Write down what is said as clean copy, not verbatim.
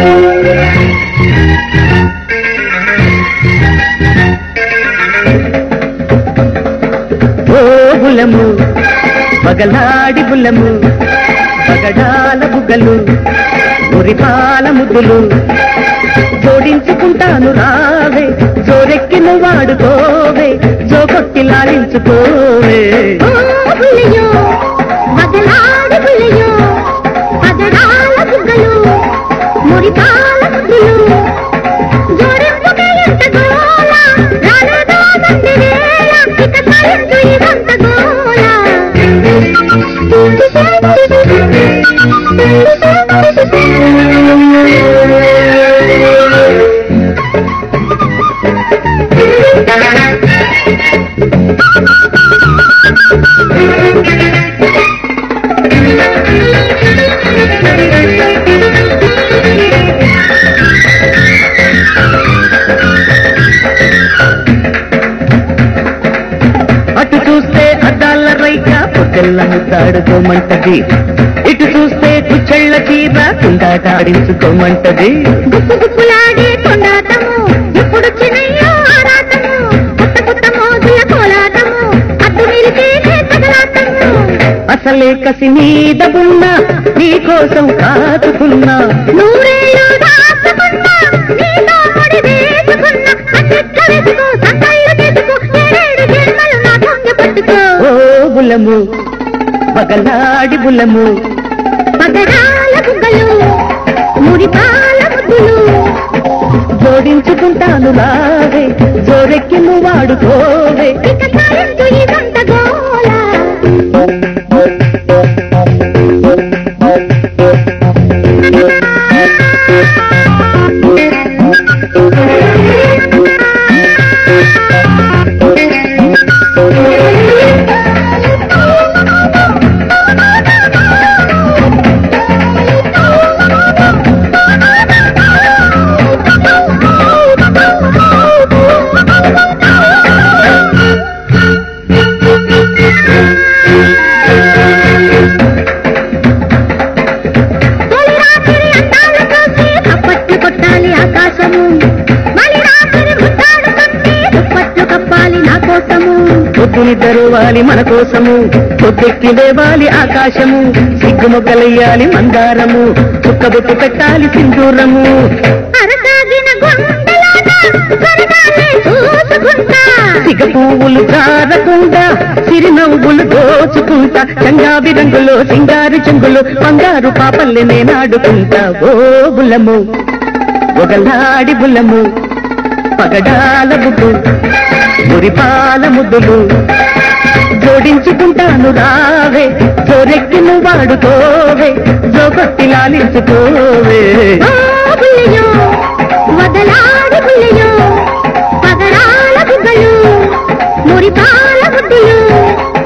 బుల్లము పగలాడి బుల్లము పగడాల బుగ్గలు ఉరిపాల ముద్దులు జోడించుకుంటాను రావే జోరెక్కిన వాడుకోవే జోకొట్టి లాలించుకోవే పగలాడి బుల్లయో పగడాల బుగ్గలు మురిపాల ముద్దులు జోడించుకే ఎంత గోల రాలేదో నంది వేళ ఇక సాయంత్రం ఇదంత గోల అటు చూస్తే అద్దాల రైక పొట్టెల్ల ముద్దాడుకోమంటది ఇటు చూస్తే కుచ్చెళ్ళ చీర కుండాటాడించుకోమంటది గుప్పు గుప్పులాడే కొండాటము ఎప్పుడు చిన్నయ్యో ఆరాటము కొత్త కొత్త మోజుల కోలాటము అద్దు నిలిచే కదలాటము అసలే కసి మీద ఉన్నా నీకోసం కాచుకున్నా నూరేళ్ళు దాచుకున్నా నీతో ముడి వేసుకున్నా అన్నెక్క వెతుకో సంకళ్ళు వెతుకో ఏడేడు జన్మలు నా కొంగ పట్టుకో ఓ బుల్లము పగలాడి బుల్లము పగడాల బుగ్గలు మురిపాల ముద్దులు జోడించుకుంటాను రావే జోరెక్కి నువ్వు వాడుకోవే ఇక సాయంత్రం ఇదంత గోల పొద్దుని తరువాలి మన కోసము పొద్దెక్కి లేవాలి ఆకాశము సిగ్గుమొగ్గలయ్యాలి మందారము చుక్కబొట్టు పెట్టాలి సింధూరము సిగ పువ్వులు జారకుండా సిరినవ్వులు దోచుకుంటా చంగావి రంగులో సింగారి చెంగులు బంగారు పాపల్ని నేనాడుకుంటా ఓ బుల్లము ఒగలాడి బుల్లము పగడాల బుగ్గు మురిపాల ముద్దులు జోడించుకుంటాను రావే జోరెక్కి నువ్వు వాడుకోవే జోకొట్టి లాలించుకోవే వదలాడి బుల్లయో పగడాల బుగ్గలు మురిపాల ముద్దులు